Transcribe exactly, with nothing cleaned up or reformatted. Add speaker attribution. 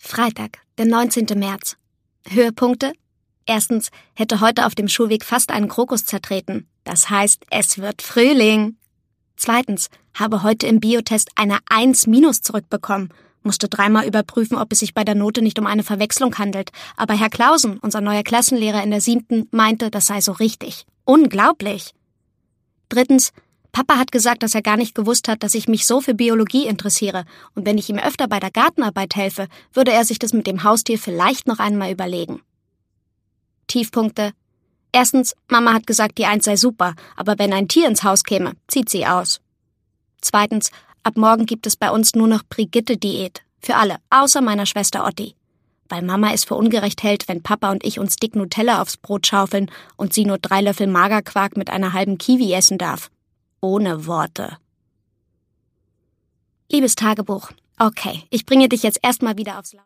Speaker 1: Freitag, der neunzehnten März. Höhepunkte? Erstens, hätte heute auf dem Schulweg fast einen Krokus zertreten. Das heißt, es wird Frühling. Zweitens, habe heute im Biotest eine eins minus zurückbekommen. Musste dreimal überprüfen, ob es sich bei der Note nicht um eine Verwechslung handelt. Aber Herr Clausen, unser neuer Klassenlehrer in der siebten, meinte, das sei so richtig. Unglaublich. Drittens, Papa hat gesagt, dass er gar nicht gewusst hat, dass ich mich so für Biologie interessiere. Und wenn ich ihm öfter bei der Gartenarbeit helfe, würde er sich das mit dem Haustier vielleicht noch einmal überlegen. Tiefpunkte. Erstens, Mama hat gesagt, die Eins sei super, aber wenn ein Tier ins Haus käme, zieht sie aus. Zweitens, ab morgen gibt es bei uns nur noch Brigitte-Diät. Für alle, außer meiner Schwester Otti. Weil Mama es für ungerecht hält, wenn Papa und ich uns dick Nutella aufs Brot schaufeln und sie nur drei Löffel Magerquark mit einer halben Kiwi essen darf. Ohne Worte. Liebes Tagebuch, okay, ich bringe dich jetzt erstmal wieder aufs Laufende.